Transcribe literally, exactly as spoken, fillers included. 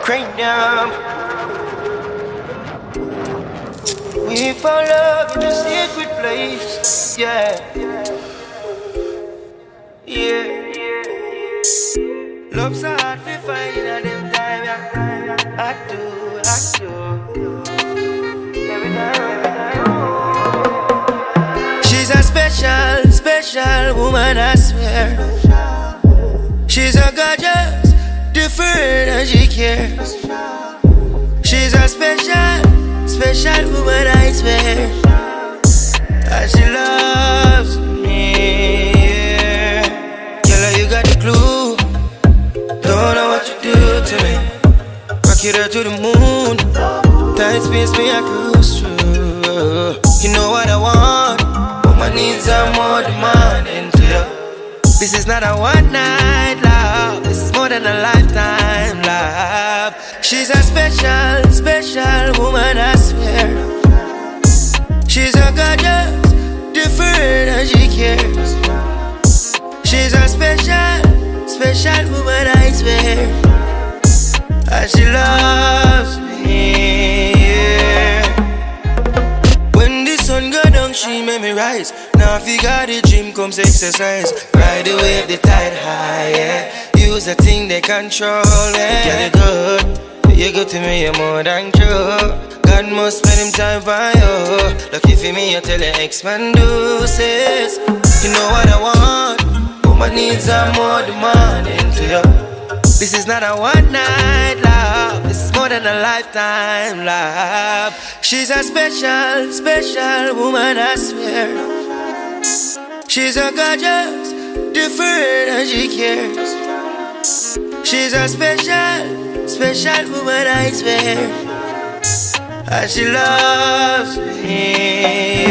cranium. We found love in a secret place. Yeah. Yeah. Love's so hard to find at them time. Yeah. I do, I do. Every time, every time. She's a special, special woman, I swear. She's a gorgeous, different and she cares. She's a special, special woman, I swear. And she loves me, yeah. Girl, you got the clue. Don't know what you do to me. Rock it out to the moon. Tight space, me I cruise through. You know what I want, but my needs are more demanding to you. This is not a one night love, this is more than a lifetime love. She's a special, special woman, I swear. She's a gorgeous, different and she cares. She's a special, special woman, I swear. And she loves me, yeah. When the sun go down, she make me rise. Now if you got the gym, comes exercise. Ride the wave, the tide high, yeah. Use the thing they control, yeah. Get it good, you good to me, you're more than true. God must spend him time for you. Lucky for me, you tell your ex-man do says. You know what I want, but my needs are more demanding to you. This is not a one night love, this is more than a lifetime love. She's a special, special woman, I swear. She's a gorgeous, different and she cares. She's a special, special woman, I swear. And she loves me.